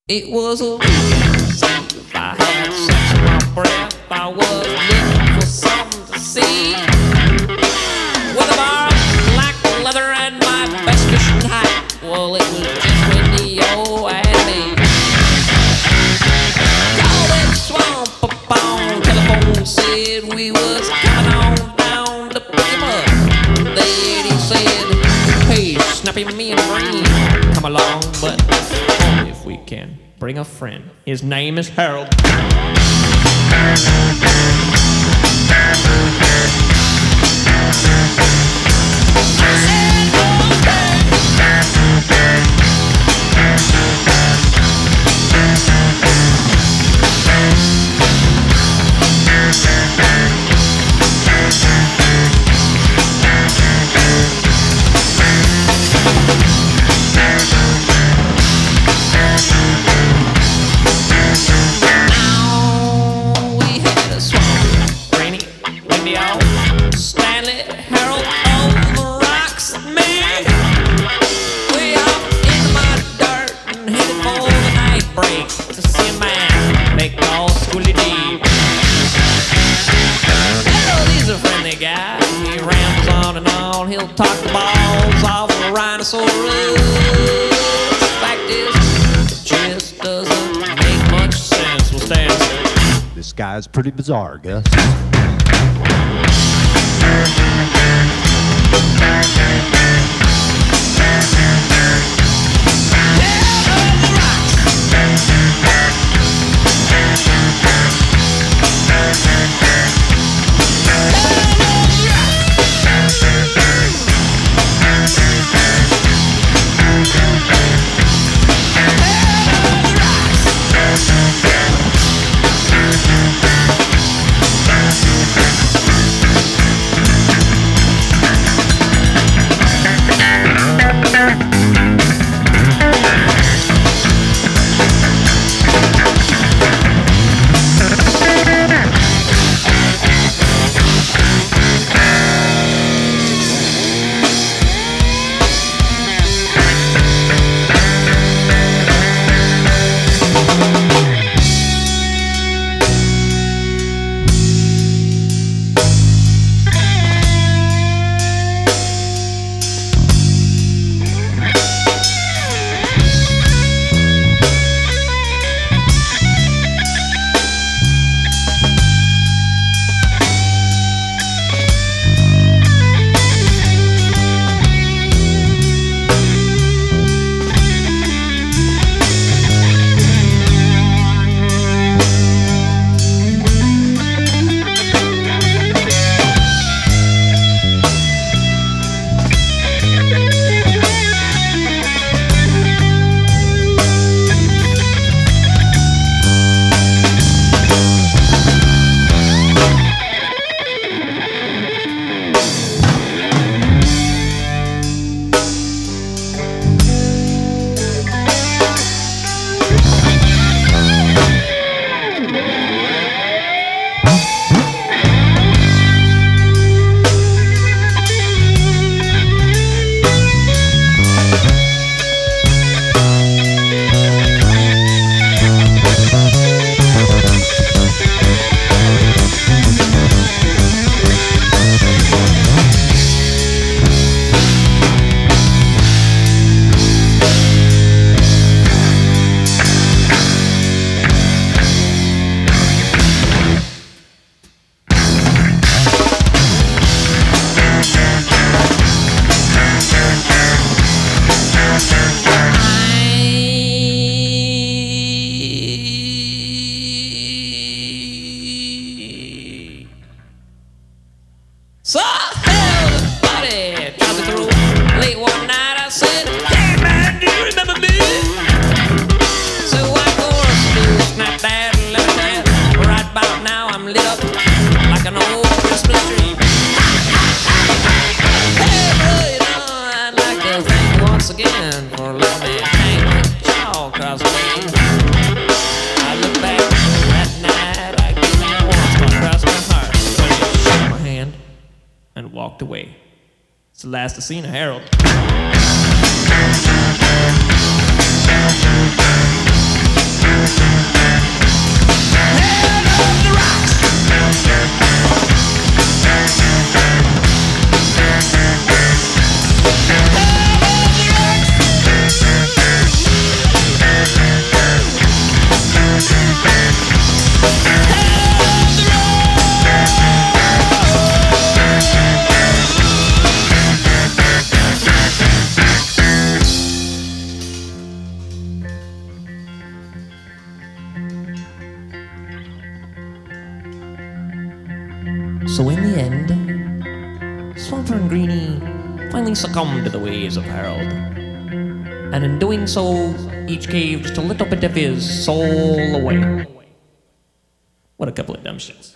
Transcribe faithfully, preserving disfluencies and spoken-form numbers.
It was a if I had sex in my breath, I was looking for something to see. With a bar, black leather, and my best fishing hat. Well, it was just Wendy, oh, and me. Called that swamp up on telephone, said we was coming on down to pick him up. Then he said, hey, Snappy, me and Green, come along, but only if we can bring a friend. His name is Harold. Stanley, Harold, on the rocks, man. We out in the mud dirt and headed for the night break to see a man they call Schoolie D. Harold, he's a friendly guy. He rambles on and on. He'll talk the balls off a rhinoceros. Fact is, it just doesn't make much sense. We'll stand. This guy's pretty bizarre, Gus. So hell, buddy, tried to throw. Late one night I said, hey man, do you remember me? So I go to snap that, let that. Right about now I'm lit up like an old Christmas tree. Hey bro, you know, I'd like to thank you once again for letting me hang with y'all across the way. I look back that night, I gave you once across my heart, but you shook my hand and walked away. It's the last I seen of Harold. So in the end, Swamper and Greenie finally succumbed to the ways of Harold. And in doing so, each gave just a little bit of his soul away. What a couple of dumb shits.